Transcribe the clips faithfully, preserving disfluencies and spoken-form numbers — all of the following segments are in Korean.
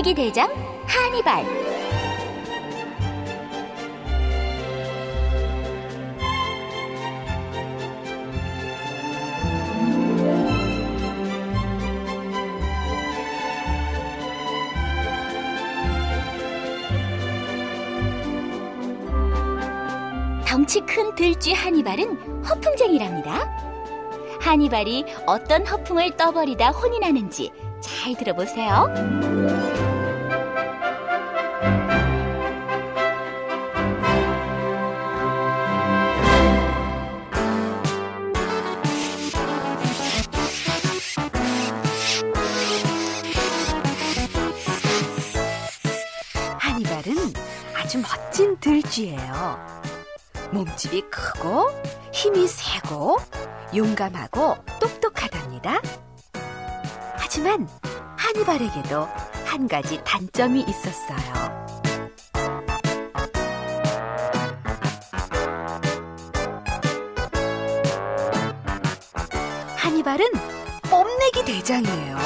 뽐내기 대장 하니발. 덩치 큰 들쥐 하니발은 허풍쟁이랍니다. 하니발이 어떤 허풍을 떠버리다 혼이 나는지 잘 들어보세요. 하니발은 아주 멋진 들쥐예요. 몸집이 크고 힘이 세고 용감하고 똑똑하답니다. 하지만 하니발에게도 한 가지 단점이 있었어요. 하니발은 뽐내기 대장이에요.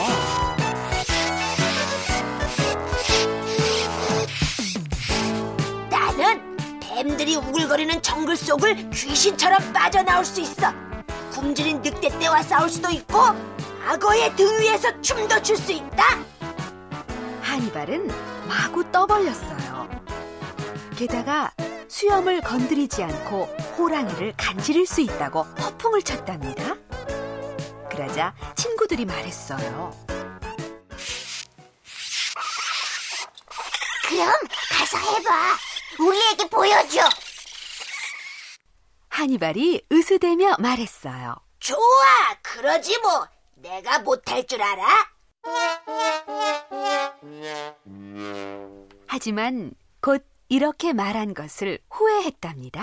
나는 뱀들이 우글거리는 정글 속을 귀신처럼 빠져나올 수 있어. 굶주린 늑대 떼와 싸울 수도 있고 악어의 등 위에서 춤도 출 수 있다. 하니발은 마구 떠벌렸어요. 게다가 수염을 건드리지 않고 호랑이를 간지릴 수 있다고 허풍을 쳤답니다. 그러자 친구들이 말했어요. 그럼 가서 해봐. 우리에게 보여줘. 하니발이 으스대며 말했어요. 좋아, 그러지 뭐. 내가 못할 줄 알아? 하지만 곧 이렇게 말한 것을 후회했답니다.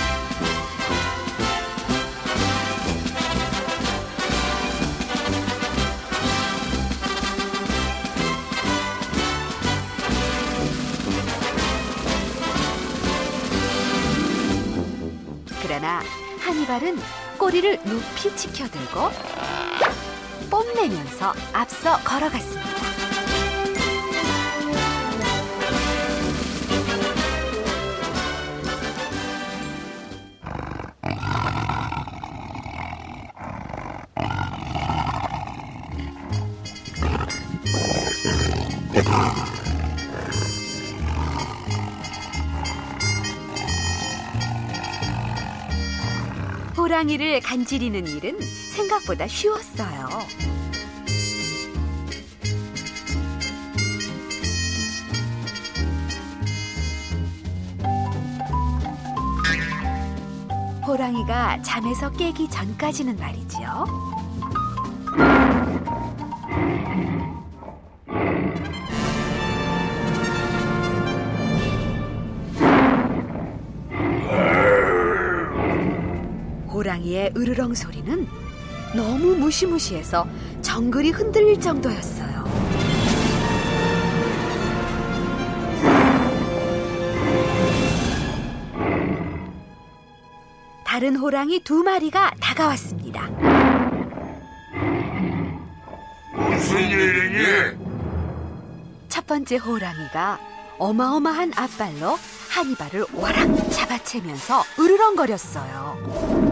그러나 하니발은 꼬리를 높이 치켜들고 뽐내면서 앞서 걸어갔습니다. 호랑이를 간지리는 일은 생각보다 쉬웠어요. 호랑이가 잠에서 깨기 전까지는 말이지요. 호랑이의 으르렁 소리는 너무 무시무시해서 정글이 흔들릴 정도였어요. 다른 호랑이 두 마리가 다가왔습니다. 무슨 일이니? 첫 번째 호랑이가 어마어마한 앞발로 하니발을 와락 잡아채면서 으르렁거렸어요.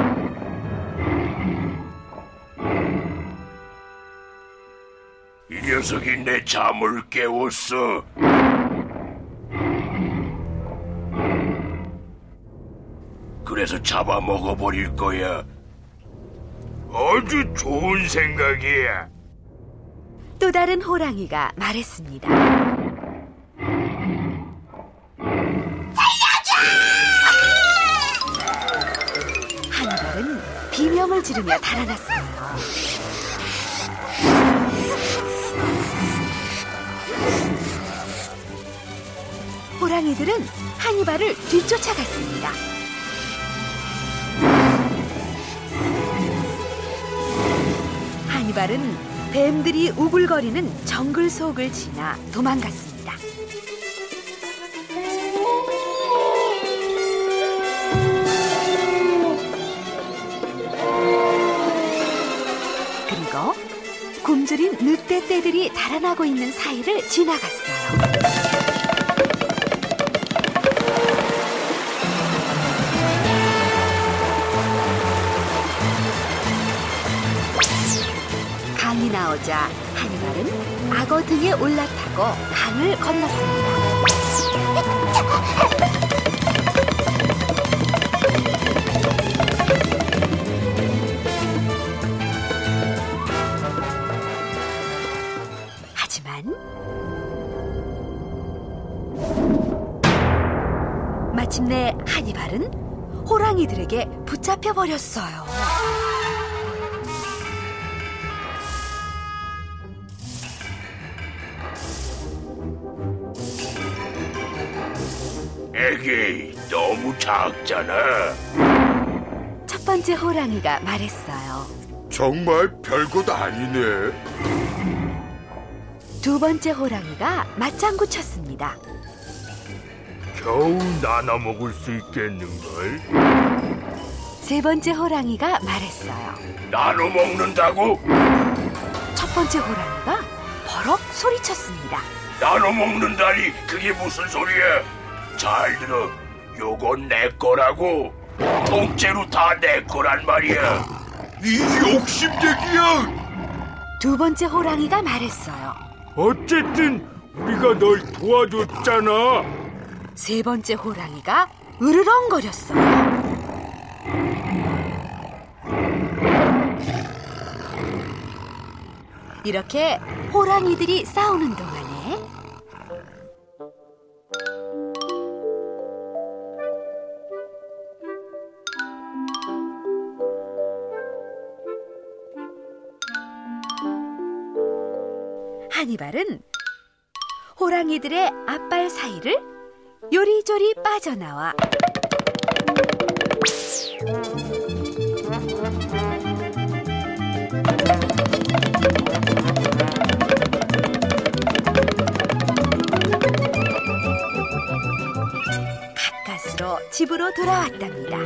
이 녀석이 내 잠을 깨웠어. 그래서 잡아먹어버릴 거야. 아주 좋은 생각이야. 또 다른 호랑이가 말했습니다. 하니발은 비명을 지르며 달아났어요. 호랑이들은 하니발을 뒤쫓아갔습니다. 하니발은 뱀들이 우글거리는 정글 속을 지나 도망갔습니다. 그리고 굶주린 늑대 늑대떼들이 달아나고 있는 사이를 지나갔어요. 강이 나오자 하니발은 악어 등에 올라타고 강을 건넜습니다. 하지만 마침내 하니발은 호랑이들에게 붙잡혀 버렸어요. 에게이, 너무 작잖아. 첫 번째 호랑이가 말했어요. 정말 별것 아니네. 두 번째 호랑이가 맞장구 쳤습니다. 겨우 나눠 먹을 수 있겠는걸? 세 번째 호랑이가 말했어요. 나눠 먹는다고? 첫 번째 호랑이가 버럭 소리쳤습니다. 나눠 먹는다니, 그게 무슨 소리야? 잘 들어, 요건 내 거라고. 통째로 다 내 거란 말이야. 이 욕심쟁이야. 두 번째 호랑이가 말했어요. 어쨌든 우리가 널 도와줬잖아. 세 번째 호랑이가 으르렁거렸어요. 이렇게 호랑이들이 싸우는 동안에 하니발은 호랑이들의 앞발 사이를 요리조리 빠져나와 가까스로 집으로 돌아왔답니다.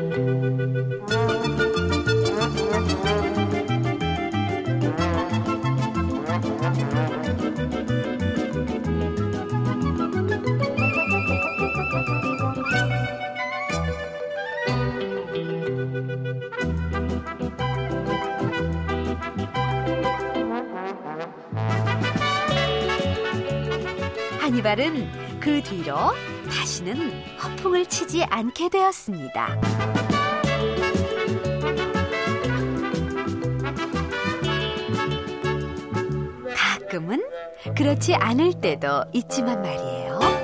하니발은 그 뒤로 다시는 허풍을 치지 않게 되었습니다. 가끔은 그렇지 않을 때도 있지만 말이에요.